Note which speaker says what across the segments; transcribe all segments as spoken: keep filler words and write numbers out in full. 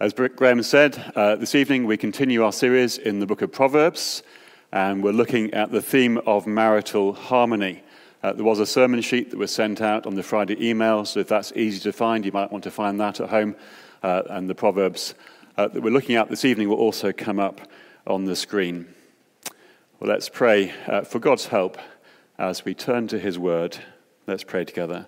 Speaker 1: As Graham said, uh, this evening we continue our series in the book of Proverbs, and we're looking at the theme of marital harmony. Uh, there was a sermon sheet that was sent out on the Friday email, so if that's easy to find, you might want to find that at home. Uh, and the Proverbs uh, that we're looking at this evening will also come up on the screen. Well, let's pray uh, for God's help as we turn to his word. Let's pray together.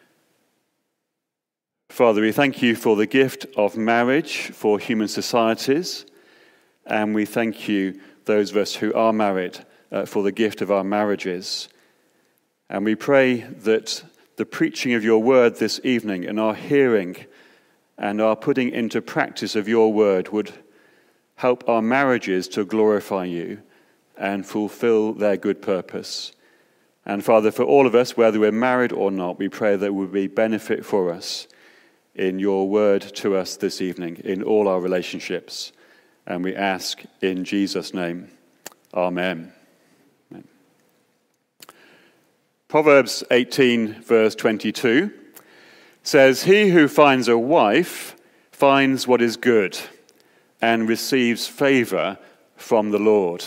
Speaker 1: Father, we thank you for the gift of marriage for human societies, and we thank you, those of us who are married, uh, for the gift of our marriages. And we pray that the preaching of your word this evening and our hearing and our putting into practice of your word would help our marriages to glorify you and fulfill their good purpose. And Father, for all of us, whether we're married or not, we pray that it would be benefit for us in your word to us this evening, in all our relationships. And we ask in Jesus' name, Amen. Amen. Proverbs eighteen, verse twenty-two says, "He who finds a wife finds what is good and receives favor from the Lord."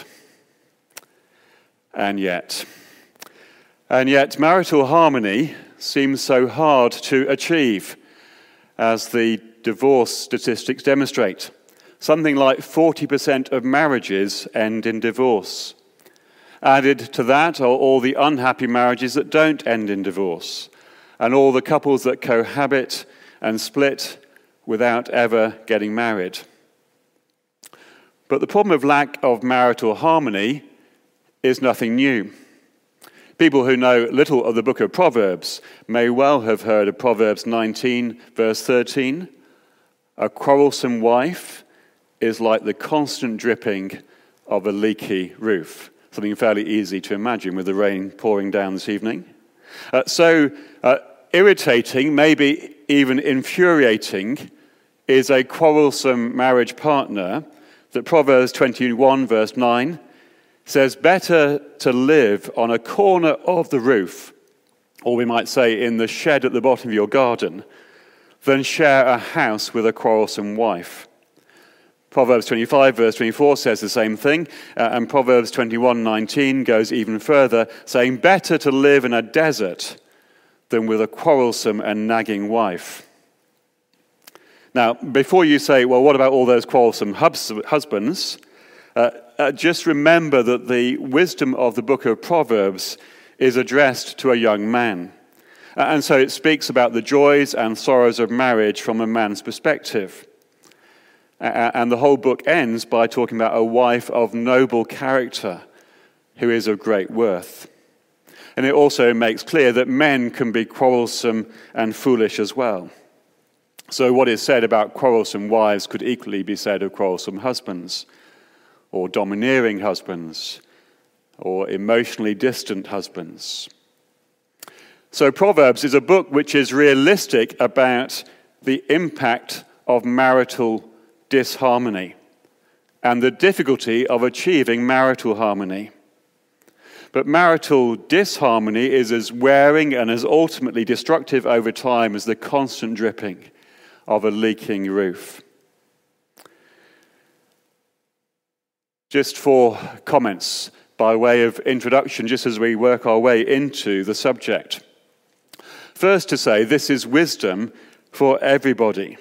Speaker 1: And yet, and yet marital harmony seems so hard to achieve, as the divorce statistics demonstrate. Something like forty percent of marriages end in divorce. Added to that are all the unhappy marriages that don't end in divorce, and all the couples that cohabit and split without ever getting married. But the problem of lack of marital harmony is nothing new. People who know little of the book of Proverbs may well have heard of Proverbs nineteen, verse thirteen. "A quarrelsome wife is like the constant dripping of a leaky roof." Something fairly easy to imagine with the rain pouring down this evening. Uh, so uh, irritating, maybe even infuriating, is a quarrelsome marriage partner that Proverbs twenty-one, verse nine says, "Better to live on a corner of the roof," or we might say in the shed at the bottom of your garden, "than share a house with a quarrelsome wife." Proverbs twenty-five, verse twenty-four says the same thing, uh, and Proverbs twenty-one, nineteen goes even further, saying, "Better to live in a desert than with a quarrelsome and nagging wife." Now, before you say, well, what about all those quarrelsome hubs- husbands? Uh, uh, just remember that the wisdom of the book of Proverbs is addressed to a young man. Uh, and so it speaks about the joys and sorrows of marriage from a man's perspective. Uh, and the whole book ends by talking about a wife of noble character who is of great worth. And it also makes clear that men can be quarrelsome and foolish as well. So what is said about quarrelsome wives could equally be said of quarrelsome husbands, or domineering husbands, or emotionally distant husbands. So Proverbs is a book which is realistic about the impact of marital disharmony and the difficulty of achieving marital harmony. But marital disharmony is as wearing and as ultimately destructive over time as the constant dripping of a leaking roof. Just four comments by way of introduction, just as we work our way into the subject. First, to say this is wisdom for everybody.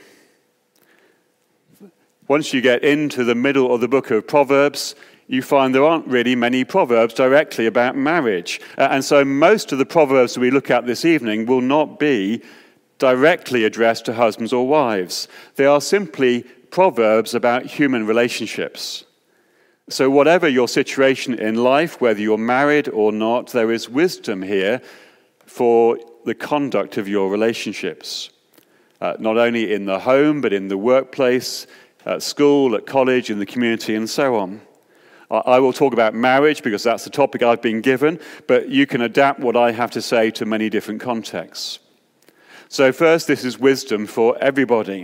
Speaker 1: Once you get into the middle of the book of Proverbs, you find there aren't really many proverbs directly about marriage. Uh, and so most of the proverbs that we look at this evening will not be directly addressed to husbands or wives. They are simply proverbs about human relationships. So whatever your situation in life, whether you're married or not, there is wisdom here for the conduct of your relationships. Uh, not only in the home, but in the workplace, at school, at college, in the community, and so on. I, I will talk about marriage because that's the topic I've been given, but you can adapt what I have to say to many different contexts. So first, this is wisdom for everybody.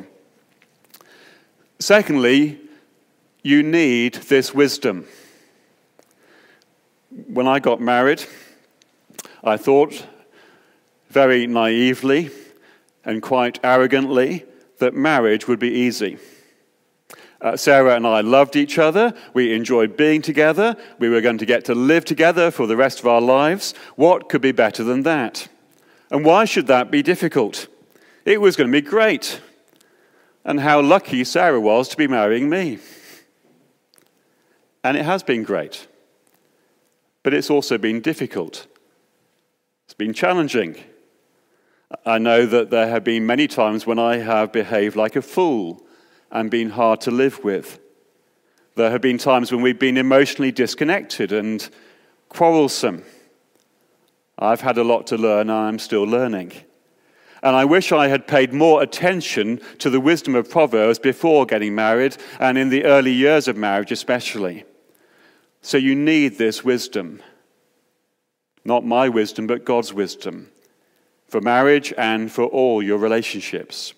Speaker 1: Secondly, you need this wisdom. When I got married, I thought very naively and quite arrogantly that marriage would be easy. Uh, Sarah and I loved each other. We enjoyed being together. We were going to get to live together for the rest of our lives. What could be better than that? And why should that be difficult? It was going to be great. And how lucky Sarah was to be marrying me. And it has been great. But it's also been difficult. It's been challenging. I know that there have been many times when I have behaved like a fool and been hard to live with. There have been times when we've been emotionally disconnected and quarrelsome. I've had a lot to learn, and I'm still learning. And I wish I had paid more attention to the wisdom of Proverbs before getting married, and in the early years of marriage especially. So you need this wisdom. Not my wisdom, but God's wisdom. For marriage and for all your relationships.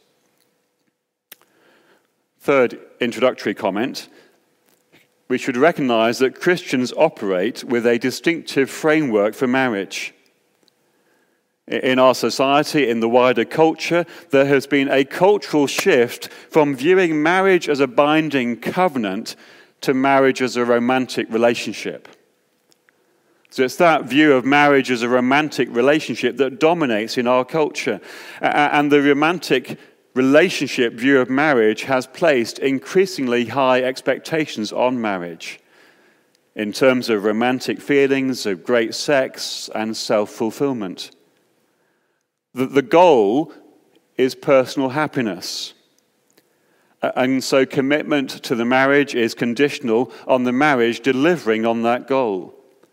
Speaker 1: Third introductory comment. We should recognize that Christians operate with a distinctive framework for marriage. In our society, in the wider culture, there has been a cultural shift from viewing marriage as a binding covenant to marriage as a romantic relationship. So it's that view of marriage as a romantic relationship that dominates in our culture. And the romantic relationship view of marriage has placed increasingly high expectations on marriage in terms of romantic feelings, of great sex, and self-fulfillment. The, the goal is personal happiness. And so commitment to the marriage is conditional on the marriage delivering on that goal.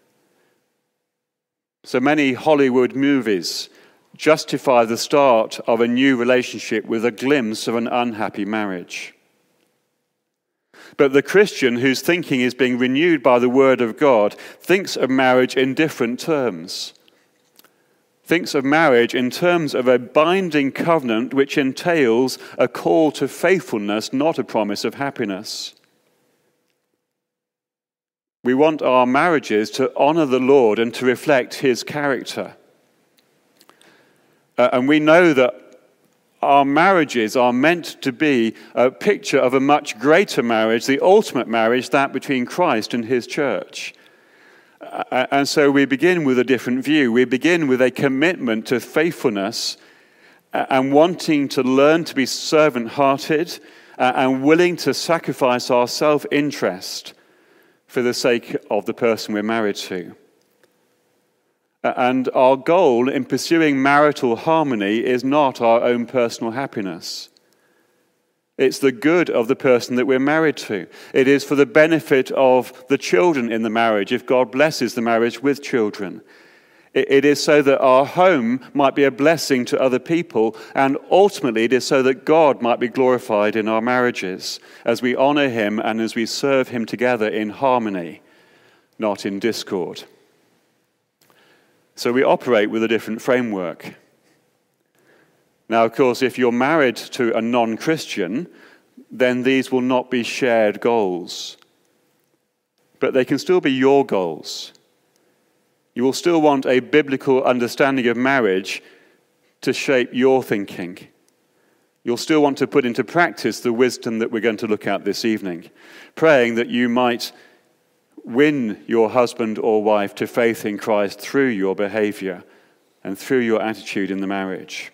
Speaker 1: So many Hollywood movies justify the start of a new relationship with a glimpse of an unhappy marriage. But the Christian whose thinking is being renewed by the Word of God thinks of marriage in different terms. Thinks of marriage in terms of a binding covenant which entails a call to faithfulness, not a promise of happiness. We want our marriages to honor the Lord and to reflect his character. Uh, and we know that our marriages are meant to be a picture of a much greater marriage, the ultimate marriage, that between Christ and his church. And so we begin with a different view. We begin with a commitment to faithfulness and wanting to learn to be servant-hearted and willing to sacrifice our self-interest for the sake of the person we're married to. And our goal in pursuing marital harmony is not our own personal happiness. It's the good of the person that we're married to. It is for the benefit of the children in the marriage, if God blesses the marriage with children. It is so that our home might be a blessing to other people, and ultimately it is so that God might be glorified in our marriages as we honor him and as we serve him together in harmony, not in discord. So we operate with a different framework. Now, of course, if you're married to a non-Christian, then these will not be shared goals. But they can still be your goals. You will still want a biblical understanding of marriage to shape your thinking. You'll still want to put into practice the wisdom that we're going to look at this evening, praying that you might win your husband or wife to faith in Christ through your behavior and through your attitude in the marriage.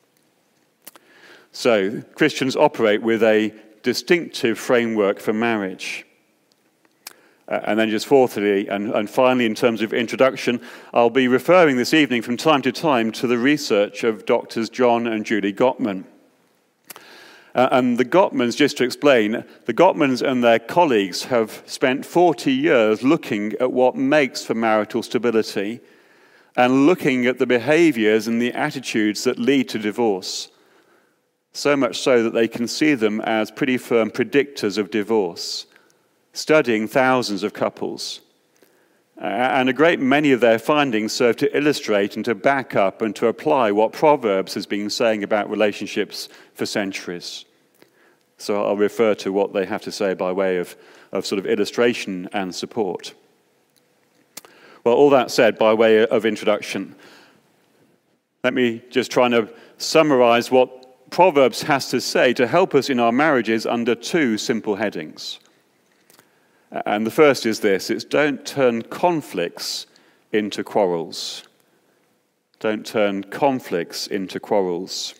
Speaker 1: So, Christians operate with a distinctive framework for marriage. Uh, and then just fourthly, and, and finally in terms of introduction, I'll be referring this evening from time to time to the research of Doctors John and Julie Gottman. Uh, and the Gottmans, just to explain, the Gottmans and their colleagues have spent forty years looking at what makes for marital stability and looking at the behaviors and the attitudes that lead to divorce. So much so that they can see them as pretty firm predictors of divorce, studying thousands of couples. Uh, and a great many of their findings serve to illustrate and to back up and to apply what Proverbs has been saying about relationships for centuries. So I'll refer to what they have to say by way of, of sort of illustration and support. Well, all that said, by way of introduction, let me just try and summarize what Proverbs has to say to help us in our marriages under two simple headings. And the first is this: it's don't turn conflicts into quarrels. Don't turn conflicts into quarrels.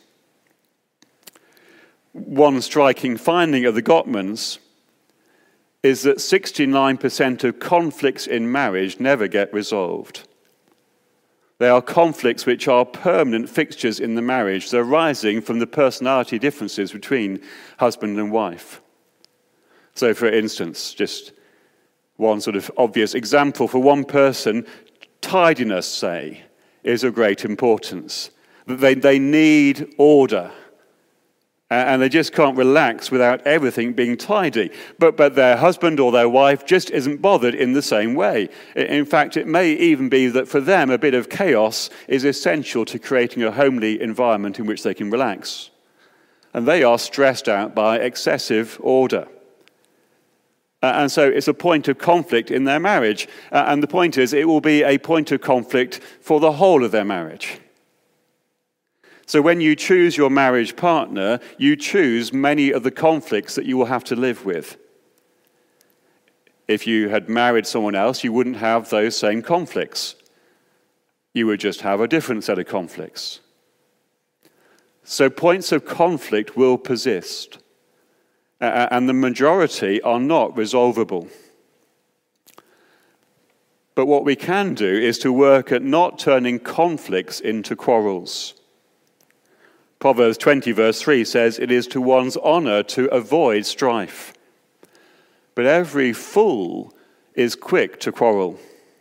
Speaker 1: One striking finding of the Gottmans is that sixty-nine percent of conflicts in marriage never get resolved. They are conflicts which are permanent fixtures in the marriage. They're arising from the personality differences between husband and wife. So, for instance, just one sort of obvious example, for one person, tidiness, say, is of great importance. They, they need order. And they just can't relax without everything being tidy. But, but their husband or their wife just isn't bothered in the same way. In fact, it may even be that for them a bit of chaos is essential to creating a homely environment in which they can relax. And they are stressed out by excessive order. And so it's a point of conflict in their marriage. And the point is, it will be a point of conflict for the whole of their marriage. So when you choose your marriage partner, you choose many of the conflicts that you will have to live with. If you had married someone else, you wouldn't have those same conflicts. You would just have a different set of conflicts. So points of conflict will persist, and the majority are not resolvable. But what we can do is to work at not turning conflicts into quarrels. Proverbs twenty verse three says, "It is to one's honor to avoid strife. But every fool is quick to quarrel."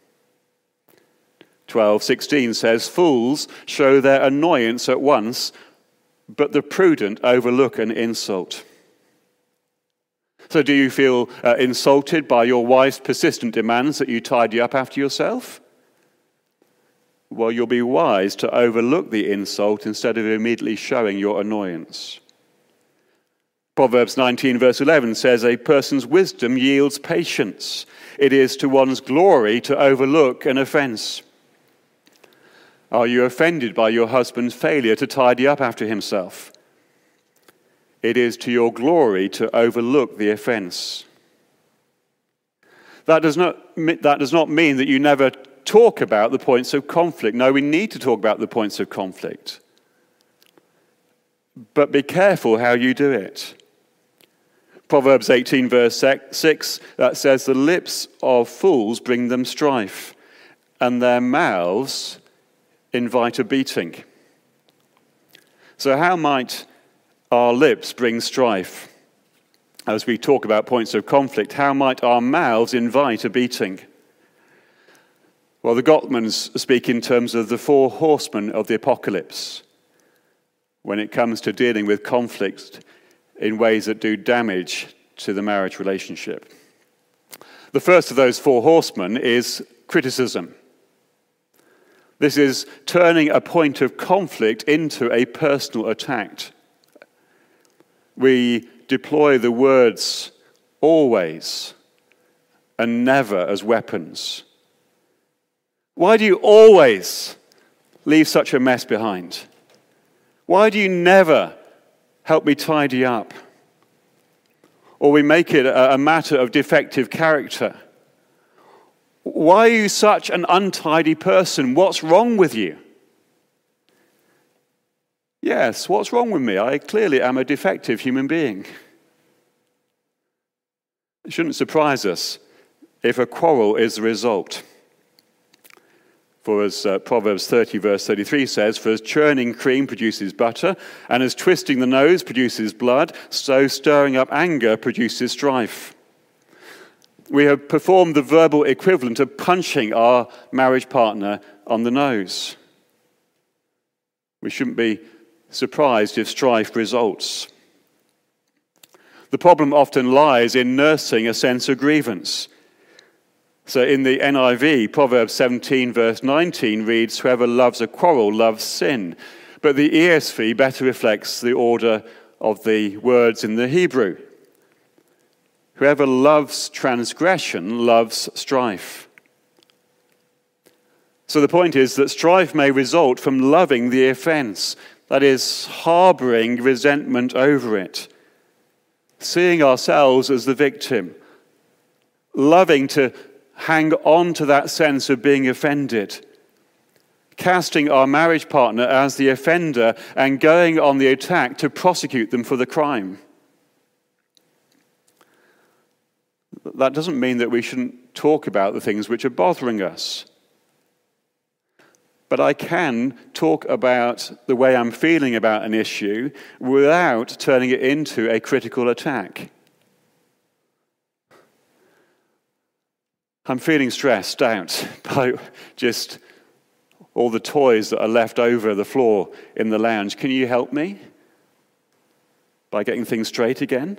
Speaker 1: twelve sixteen says, "Fools show their annoyance at once, but the prudent overlook an insult." So do you feel uh, insulted by your wife's persistent demands that you tidy up after yourself? Well, you'll be wise to overlook the insult instead of immediately showing your annoyance. Proverbs nineteen verse eleven says, "A person's wisdom yields patience. It is to one's glory to overlook an offense." Are you offended by your husband's failure to tidy up after himself? It is to your glory to overlook the offense. That does not, that does not mean that you never talk about the points of conflict. No, we need to talk about the points of conflict. But be careful how you do it. Proverbs eighteen verse six that says, "The lips of fools bring them strife, and their mouths invite a beating." So how might our lips bring strife? As we talk about points of conflict, how might our mouths invite a beating? Well, the Gottmans speak in terms of the four horsemen of the apocalypse when it comes to dealing with conflict in ways that do damage to the marriage relationship. The first of those four horsemen is criticism. This is turning a point of conflict into a personal attack. We deploy the words always and never as weapons. Why do you always leave such a mess behind? Why do you never help me tidy up? Or we make it a matter of defective character. Why are you such an untidy person? What's wrong with you? Yes, what's wrong with me? I clearly am a defective human being. It shouldn't surprise us if a quarrel is the result. For as uh, Proverbs thirty verse thirty-three says, "For as churning cream produces butter, and as twisting the nose produces blood, so stirring up anger produces strife." We have performed the verbal equivalent of punching our marriage partner on the nose. We shouldn't be surprised if strife results. The problem often lies in nursing a sense of grievance. So in the N I V, Proverbs seventeen verse nineteen reads, "Whoever loves a quarrel loves sin." But the E S V better reflects the order of the words in the Hebrew. Whoever loves transgression loves strife. So the point is that strife may result from loving the offense. That is, harboring resentment over it, seeing ourselves as the victim, loving to hang on to that sense of being offended, casting our marriage partner as the offender and going on the attack to prosecute them for the crime. That doesn't mean that we shouldn't talk about the things which are bothering us. But I can talk about the way I'm feeling about an issue without turning it into a critical attack. I'm feeling stressed out by just all the toys that are left over the floor in the lounge. Can you help me by getting things straight again?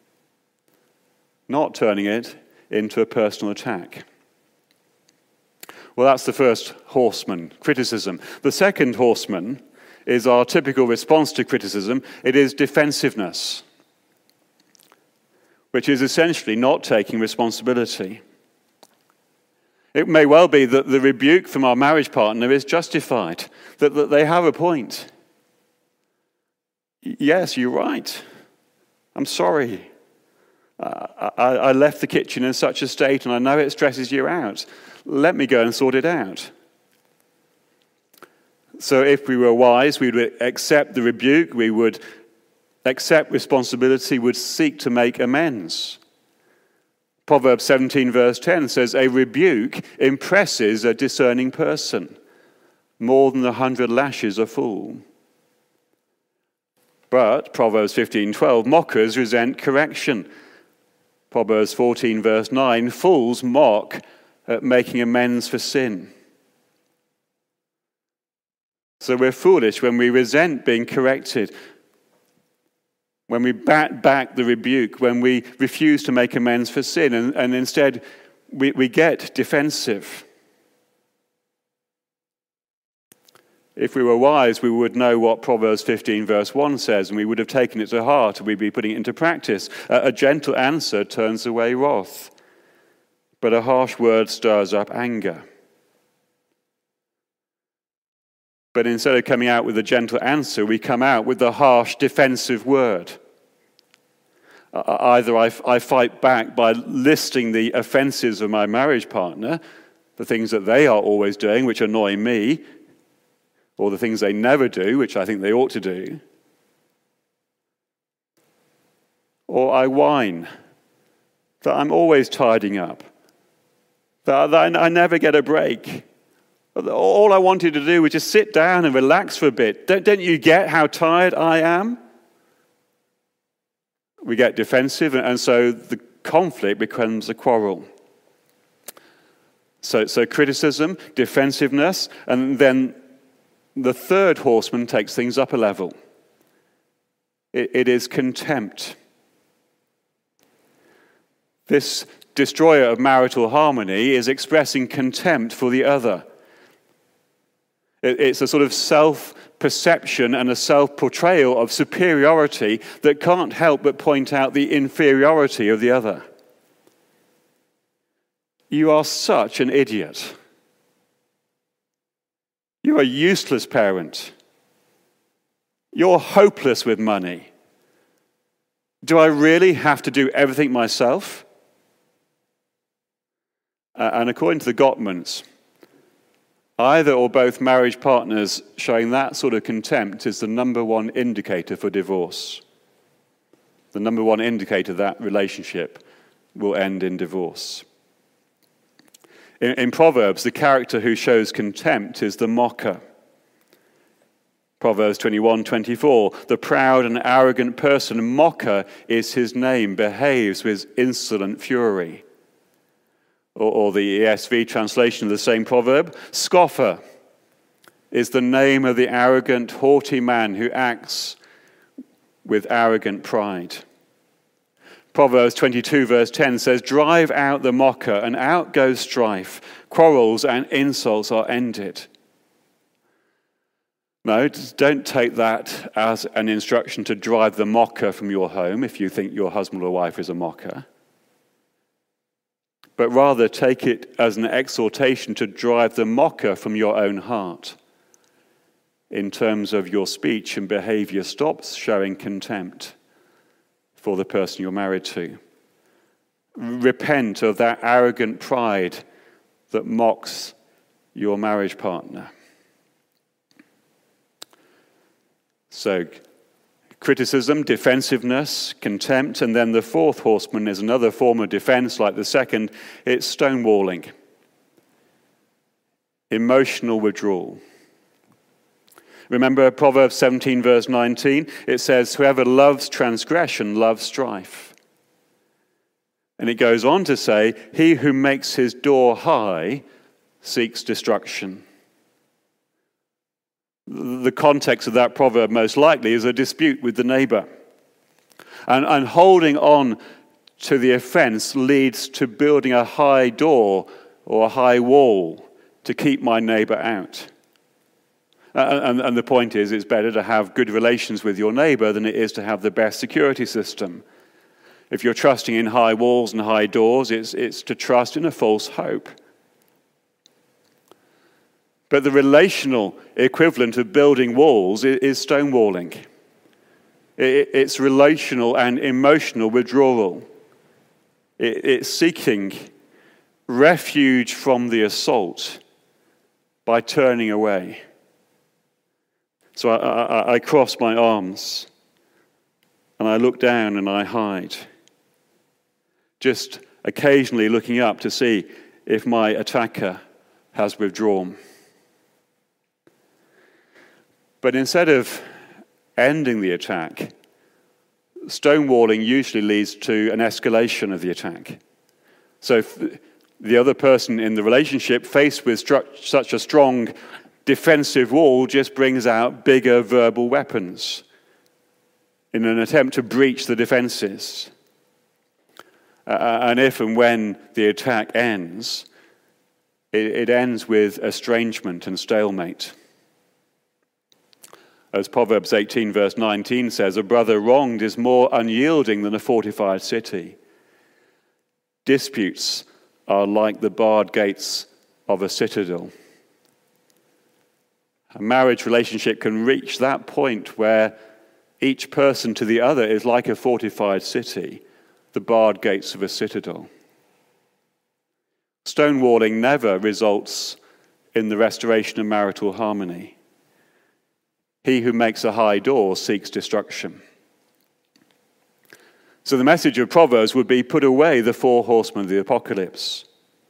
Speaker 1: Not turning it into a personal attack. Well, that's the first horseman, criticism. The second horseman is our typical response to criticism. It is defensiveness, which is essentially not taking responsibility. It may well be that the rebuke from our marriage partner is justified, that, that they have a point. Yes, you're right. I'm sorry. Uh, I, I left the kitchen in such a state and I know it stresses you out. Let me go and sort it out. So if we were wise, we would accept the rebuke, we would accept responsibility, would seek to make amends. Proverbs seventeen verse ten says, a rebuke impresses a discerning person more than a hundred lashes a fool. But Proverbs fifteen twelve, mockers resent correction. Proverbs fourteen verse nine, fools mock at making amends for sin. So we're foolish when we resent being corrected, when we bat back the rebuke, when we refuse to make amends for sin, and, and instead we, we get defensive. If we were wise, we would know what Proverbs fifteen verse one says, and we would have taken it to heart, and we'd be putting it into practice. A, a gentle answer turns away wrath, but a harsh word stirs up anger. But instead of coming out with a gentle answer, we come out with the harsh, defensive word. Uh, either I, I fight back by listing the offenses of my marriage partner, the things that they are always doing, which annoy me, or the things they never do, which I think they ought to do. Or I whine that I'm always tidying up, that I never get a break. All I wanted to do was just sit down and relax for a bit. Don't, don't you get how tired I am? We get defensive, and so the conflict becomes a quarrel. So, so criticism, defensiveness, and then the third horseman takes things up a level. It, it is contempt. This destroyer of marital harmony is expressing contempt for the other. It, it's a sort of self-perception and a self-portrayal of superiority that can't help but point out the inferiority of the other. You are such an idiot. You're a useless parent. You're hopeless with money. Do I really have to do everything myself? Uh, and according to the Gottmans, either or both marriage partners showing that sort of contempt is the number one indicator for divorce. The number one indicator that relationship will end in divorce. In, in Proverbs, the character who shows contempt is the mocker. Proverbs twenty-one twenty-four, the proud and arrogant person, mocker is his name, behaves with insolent fury. Or, or the E S V translation of the same proverb, scoffer is the name of the arrogant, haughty man who acts with arrogant pride. Proverbs twenty-two verse ten says, drive out the mocker and out goes strife. Quarrels and insults are ended. No, don't take that as an instruction to drive the mocker from your home if you think your husband or wife is a mocker. But rather take it as an exhortation to drive the mocker from your own heart. in terms of your speech and behavior. Stop showing contempt for the person you're married to. Repent of that arrogant pride that mocks your marriage partner. So, criticism, defensiveness, contempt, and then the fourth horseman is another form of defense like the second. It's stonewalling. Emotional withdrawal. Remember Proverbs seventeen, verse nineteen? It says, whoever loves transgression loves strife. And it goes on to say, he who makes his door high seeks destruction. The context of that proverb most likely is a dispute with the neighbor. And, and holding on to the offense leads to building a high door or a high wall to keep my neighbor out. Uh, and, and the point is, it's better to have good relations with your neighbor than it is to have the best security system. If you're trusting in high walls and high doors, it's, it's to trust in a false hope. But the relational equivalent of building walls is stonewalling. It's relational and emotional withdrawal. It's seeking refuge from the assault by turning away. So I, I, I cross my arms and I look down and I hide, just occasionally looking up to see if my attacker has withdrawn. But instead of ending the attack, stonewalling usually leads to an escalation of the attack. So if the other person in the relationship, faced with stru- such a strong defensive wall, just brings out bigger verbal weapons in an attempt to breach the defenses. Uh, and if and when the attack ends, it, it ends with estrangement and stalemate. As Proverbs eighteen, verse nineteen says, a brother wronged is more unyielding than a fortified city. Disputes are like the barred gates of a citadel. A marriage relationship can reach that point where each person to the other is like a fortified city, the barred gates of a citadel. Stonewalling never results in the restoration of marital harmony. He who makes a high door seeks destruction. So the message of Proverbs would be, put away the four horsemen of the apocalypse.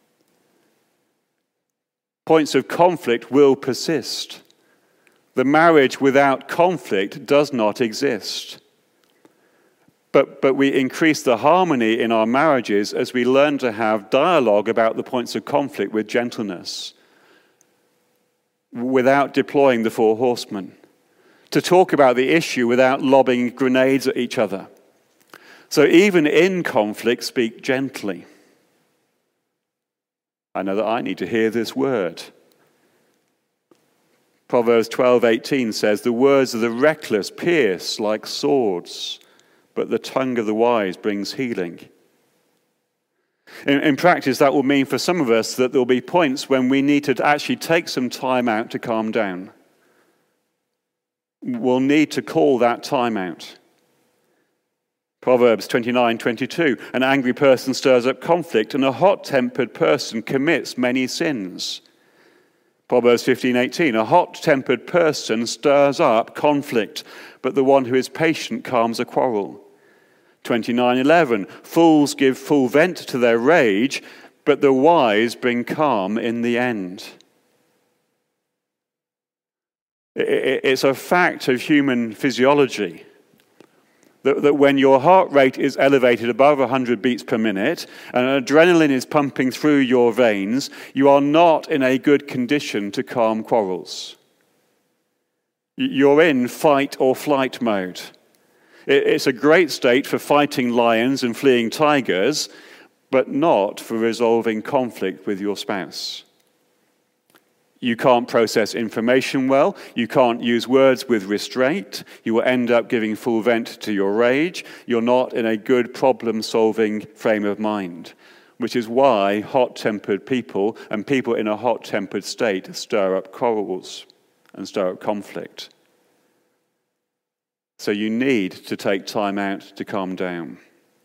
Speaker 1: Points of conflict will persist. The marriage without conflict does not exist. But, but we increase the harmony in our marriages as we learn to have dialogue about the points of conflict with gentleness, without deploying the four horsemen. To talk about the issue without lobbing grenades at each other. So even in conflict, speak gently. I know that I need to hear this word. Proverbs twelve eighteen says, the words of the reckless pierce like swords, but the tongue of the wise brings healing. In, in practice, that will mean for some of us that there will be points when we need to actually take some time out to calm down. We'll need to call that time out. Proverbs twenty-nine twenty-two, an angry person stirs up conflict, and a hot-tempered person commits many sins. Proverbs fifteen eighteen, a hot-tempered person stirs up conflict, but the one who is patient calms a quarrel. twenty-nine eleven, fools give full vent to their rage, but the wise bring calm in the end. It's a fact of human physiology that, that when your heart rate is elevated above one hundred beats per minute and adrenaline is pumping through your veins, you are not in a good condition to calm quarrels. You're in fight or flight mode. It's a great state for fighting lions and fleeing tigers, but not for resolving conflict with your spouse. You can't process information well. You can't use words with restraint. You will end up giving full vent to your rage. You're not in a good problem-solving frame of mind, which is why hot-tempered people and people in a hot-tempered state stir up quarrels. and stir up conflict. So you need to take time out to calm down.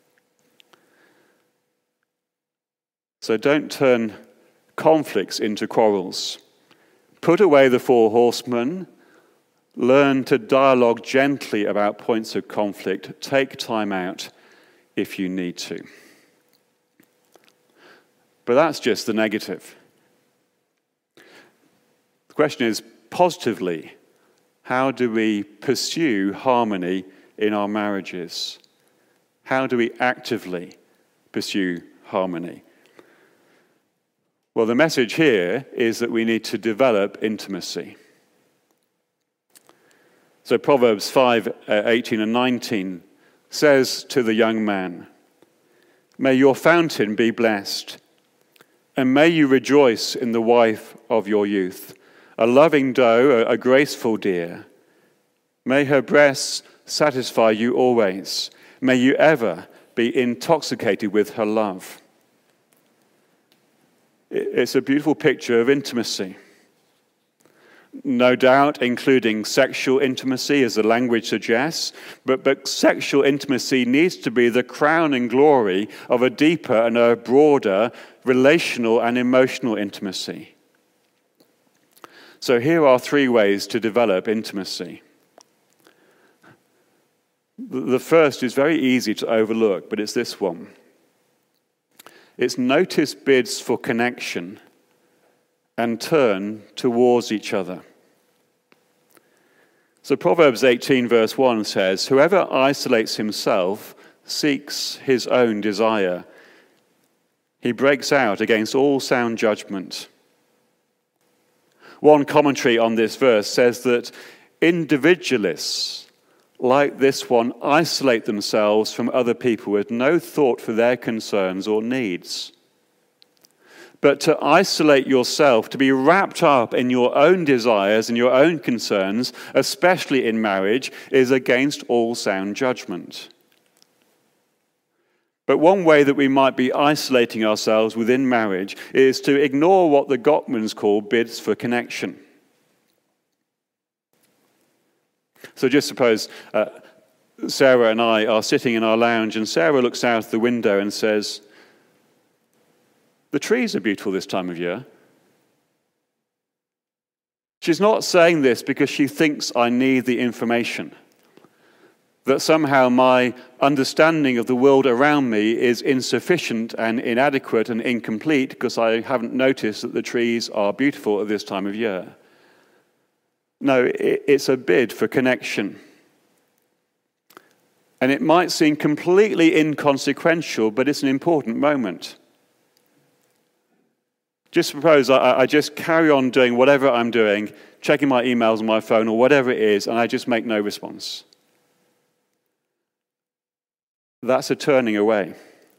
Speaker 1: So don't turn conflicts into quarrels. Put away the four horsemen. Learn to dialogue gently about points of conflict. Take time out if you need to. But that's just the negative. The question is, positively, how do we pursue harmony in our marriages? How do we actively pursue harmony? Well, the message here is that we need to develop intimacy. So Proverbs five, eighteen and nineteen says to the young man, "May your fountain be blessed, and may you rejoice in the wife of your youth, a loving doe, a graceful deer. May her breasts satisfy you always. May you ever be intoxicated with her love." It's a beautiful picture of intimacy. No doubt including sexual intimacy, as the language suggests, but, but sexual intimacy needs to be the crown and glory of a deeper and a broader relational and emotional intimacy. So here are three ways to develop intimacy. The first is very easy to overlook, but it's this one. It's notice bids for connection and turn towards each other. So Proverbs eighteen verse one says, "Whoever isolates himself seeks his own desire. He breaks out against all sound judgment." One commentary on this verse says that individualists like this one isolate themselves from other people with no thought for their concerns or needs. But to isolate yourself, to be wrapped up in your own desires and your own concerns, especially in marriage, is against all sound judgment. But one way that we might be isolating ourselves within marriage is to ignore what the Gottmans call bids for connection. So just suppose uh, Sarah and I are sitting in our lounge, and Sarah looks out the window and says, "The trees are beautiful this time of year." She's not saying this because she thinks I need the information, that somehow my understanding of the world around me is insufficient and inadequate and incomplete because I haven't noticed that the trees are beautiful at this time of year. No, it's a bid for connection. And it might seem completely inconsequential, but it's an important moment. Just suppose I, I just carry on doing whatever I'm doing, checking my emails on my phone or whatever it is, and I just make no response. That's a turning away.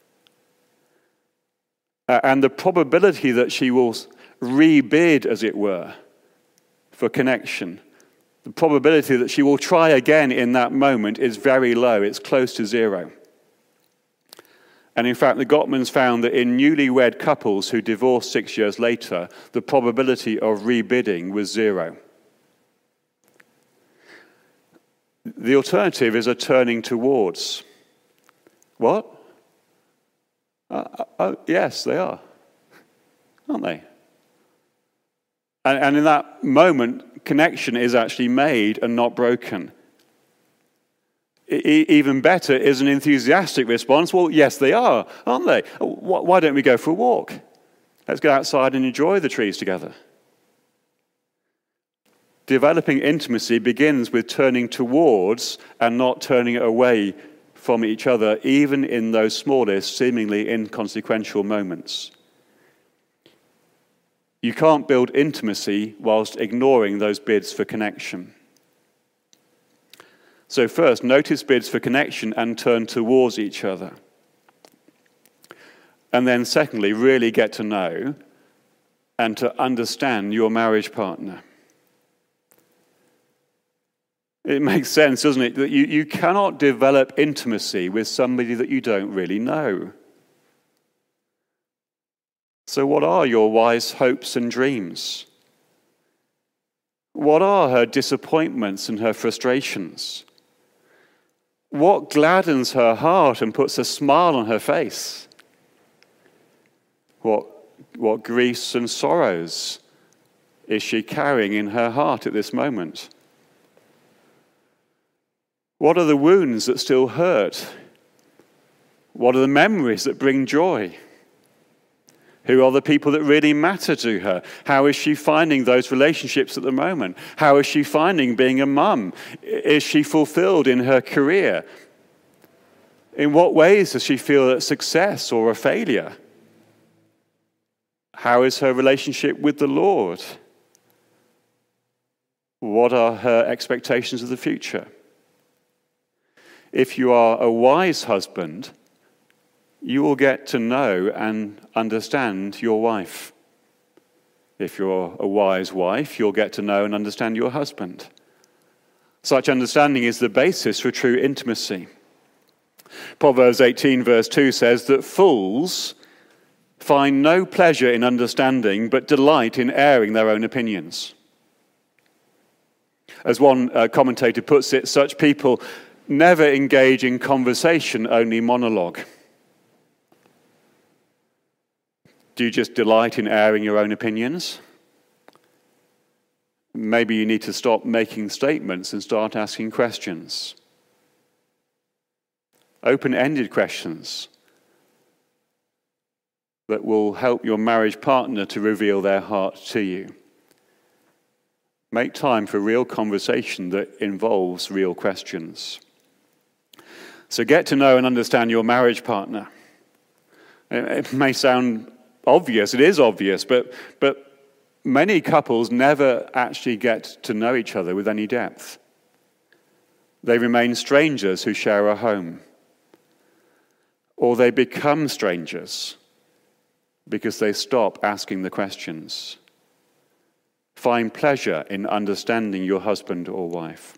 Speaker 1: Uh, and the probability that she will rebid, as it were, for connection, the probability that she will try again in that moment is very low. It's close to zero. And in fact, the Gottmans found that in newlywed couples who divorced six years later, the probability of rebidding was zero. The alternative is a turning towards. What? Uh, uh, yes, they are. Aren't they? And, and in that moment, connection is actually made and not broken. E- even better is an enthusiastic response. Well, yes, they are, aren't they? Why don't we go for a walk? Let's go outside and enjoy the trees together. Developing intimacy begins with turning towards and not turning away from each other, even in those smallest, seemingly inconsequential moments. You can't build intimacy whilst ignoring those bids for connection. So first, notice bids for connection and turn towards each other. And then secondly, really get to know and to understand your marriage partner. It makes sense, doesn't it, that you, you cannot develop intimacy with somebody that you don't really know. So what are your wise hopes and dreams? What are her disappointments and her frustrations? What gladdens her heart and puts a smile on her face? What, what griefs and sorrows is she carrying in her heart at this moment? What are the wounds that still hurt? What are the memories that bring joy? Who are the people that really matter to her? How is she finding those relationships at the moment? How is she finding being a mum? Is she fulfilled in her career? In what ways does she feel a success or a failure? How is her relationship with the Lord? What are her expectations of the future? If you are a wise husband, you will get to know and understand your wife. If you're a wise wife, you'll get to know and understand your husband. Such understanding is the basis for true intimacy. Proverbs eighteen verse two says that fools find no pleasure in understanding, but delight in airing their own opinions. As one uh, commentator puts it, such people never engage in conversation, only monologue. Do you just delight in airing your own opinions? Maybe you need to stop making statements and start asking questions. Open-ended questions that will help your marriage partner to reveal their heart to you. Make time for real conversation that involves real questions. So get to know and understand your marriage partner. It may sound obvious, it is obvious, but, but many couples never actually get to know each other with any depth. They remain strangers who share a home. Or they become strangers because they stop asking the questions. Find pleasure in understanding your husband or wife.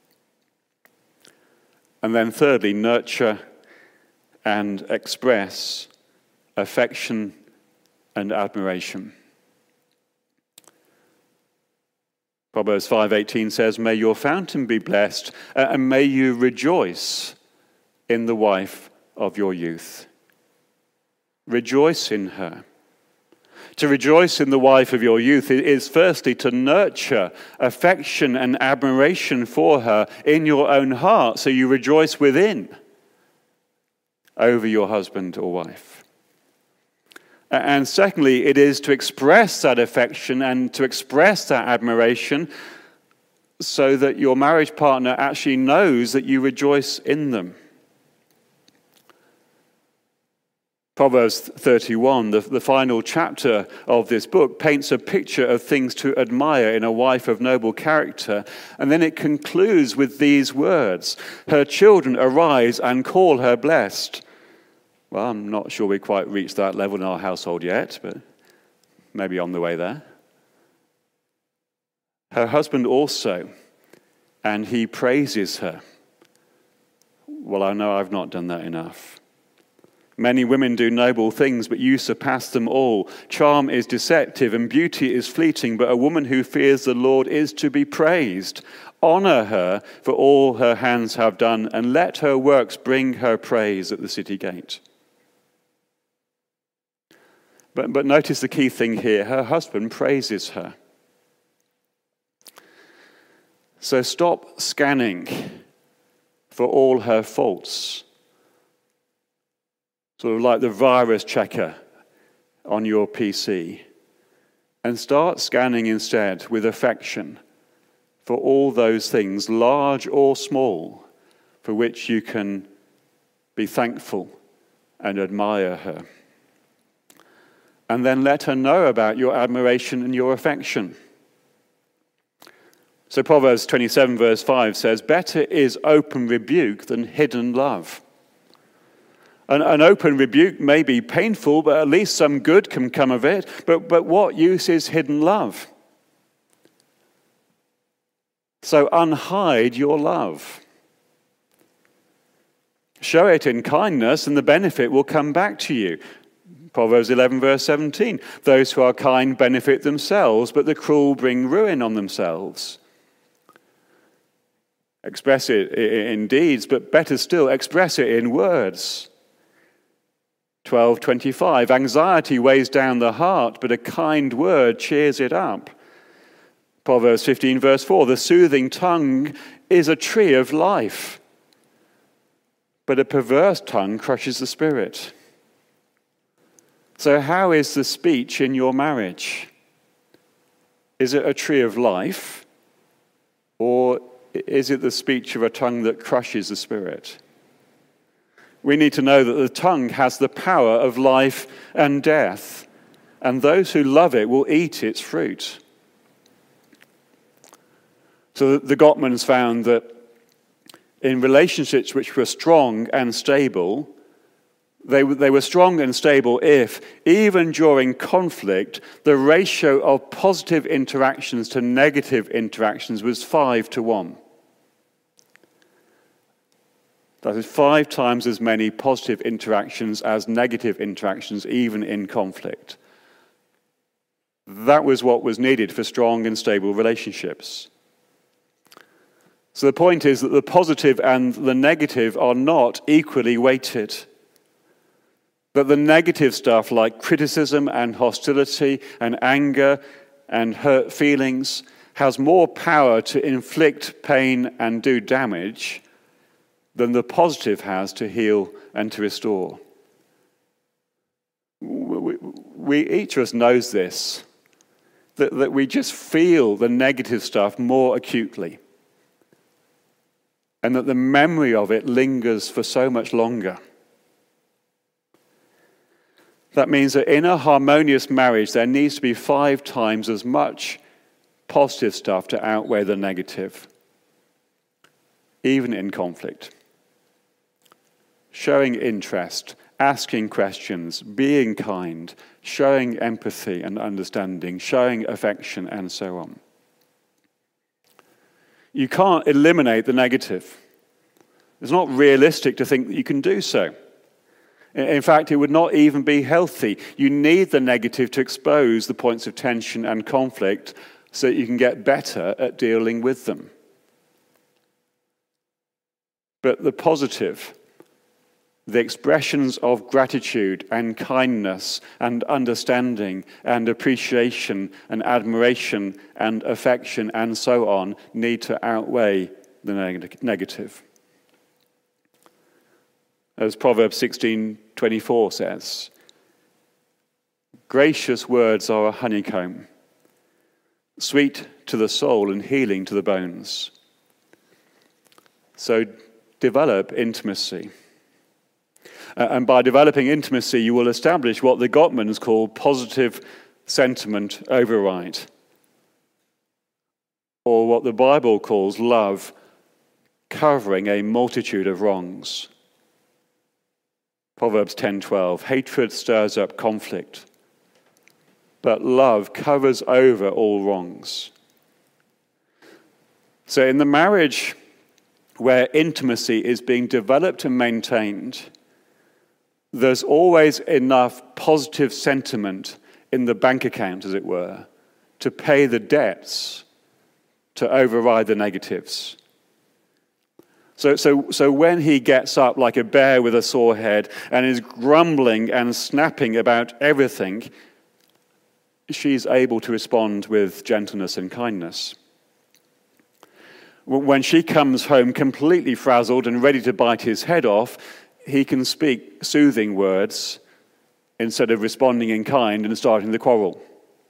Speaker 1: And then thirdly, nurture and express affection and admiration. Proverbs five eighteen says, "May your fountain be blessed, uh, and may you rejoice in the wife of your youth." Rejoice in her. To rejoice in the wife of your youth is firstly to nurture affection and admiration for her in your own heart, so you rejoice within over your husband or wife. And secondly, it is to express that affection and to express that admiration so that your marriage partner actually knows that you rejoice in them. Proverbs thirty-one, the, the final chapter of this book, paints a picture of things to admire in a wife of noble character. And then it concludes with these words, "Her children arise and call her blessed." Well, I'm not sure we quite reached that level in our household yet, but maybe on the way there. Her husband also, and he praises her. Well, I know I've not done that enough. Many women do noble things, but you surpass them all. Charm is deceptive and beauty is fleeting, but a woman who fears the Lord is to be praised. Honor her for all her hands have done, and let her works bring her praise at the city gate. But, but notice the key thing here. Her husband praises her. So stop scanning for all her faults. Sort of like the virus checker on your P C. And start scanning instead with affection for all those things, large or small, for which you can be thankful and admire her. And then let her know about your admiration and your affection. So Proverbs twenty-seven verse five says, "Better is open rebuke than hidden love." An, an open rebuke may be painful, but at least some good can come of it. But, but what use is hidden love? So unhide your love. Show it in kindness, and the benefit will come back to you. Proverbs eleven verse seventeen, "Those who are kind benefit themselves, but the cruel bring ruin on themselves." Express it in deeds, but better still, express it in words. twelve twenty-five, anxiety weighs down the heart, but a kind word cheers it up. Proverbs fifteen, verse four, the soothing tongue is a tree of life, but a perverse tongue crushes the spirit. So how is the speech in your marriage? Is it a tree of life, or is it the speech of a tongue that crushes the spirit? We need to know that the tongue has the power of life and death, and those who love it will eat its fruit. So the Gottmans found that in relationships which were strong and stable, they, they were strong and stable if, even during conflict, the ratio of positive interactions to negative interactions was five to one. That is five times as many positive interactions as negative interactions, even in conflict. That was what was needed for strong and stable relationships. So the point is that the positive and the negative are not equally weighted. That the negative stuff like criticism and hostility and anger and hurt feelings has more power to inflict pain and do damage than the positive has to heal and to restore. We, we each of us knows this, that, that we just feel the negative stuff more acutely, and that the memory of it lingers for so much longer. That means that in a harmonious marriage, there needs to be five times as much positive stuff to outweigh the negative, even in conflict. Showing interest, asking questions, being kind, showing empathy and understanding, showing affection, and so on. You can't eliminate the negative. It's not realistic to think that you can do so. In fact, it would not even be healthy. You need the negative to expose the points of tension and conflict so that you can get better at dealing with them. But the positive, the expressions of gratitude and kindness and understanding and appreciation and admiration and affection and so on, need to outweigh the neg- negative. As Proverbs sixteen twenty-four says, gracious words are a honeycomb, sweet to the soul and healing to the bones. So develop intimacy. Uh, and by developing intimacy, you will establish what the Gottmans call positive sentiment override, or what the Bible calls love covering a multitude of wrongs. Proverbs ten twelve, hatred stirs up conflict, but love covers over all wrongs. So in the marriage where intimacy is being developed and maintained, there's always enough positive sentiment in the bank account, as it were, to pay the debts, to override the negatives. So, so, so when he gets up like a bear with a sore head and is grumbling and snapping about everything, she's able to respond with gentleness and kindness. When she comes home completely frazzled and ready to bite his head off, he can speak soothing words instead of responding in kind and starting the quarrel.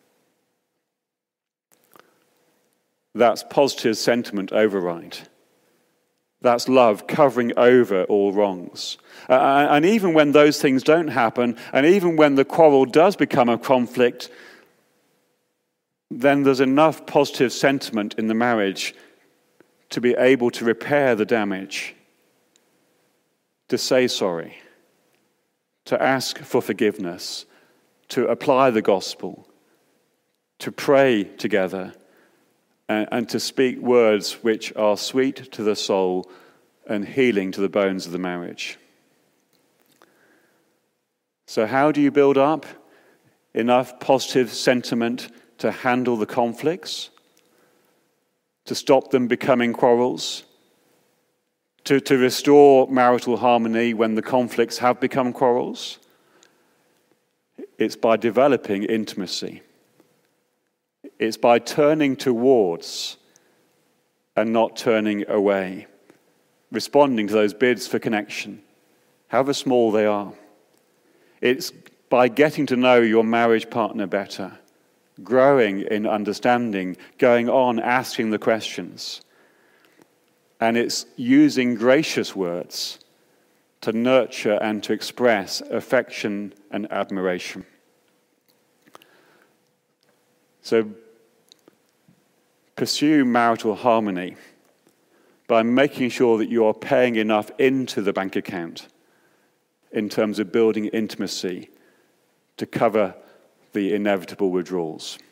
Speaker 1: That's positive sentiment override. That's love covering over all wrongs. Uh, and even when those things don't happen, and even when the quarrel does become a conflict, then there's enough positive sentiment in the marriage to be able to repair the damage, to say sorry, to ask for forgiveness, to apply the gospel, to pray together, and, and to speak words which are sweet to the soul and healing to the bones of the marriage. So how do you build up enough positive sentiment to handle the conflicts, to stop them becoming quarrels, To, to restore marital harmony when the conflicts have become quarrels, it's by developing intimacy. It's by turning towards and not turning away, responding to those bids for connection, however small they are. It's by getting to know your marriage partner better, growing in understanding, going on asking the questions. And it's using gracious words to nurture and to express affection and admiration. So pursue marital harmony by making sure that you are paying enough into the bank account in terms of building intimacy to cover the inevitable withdrawals.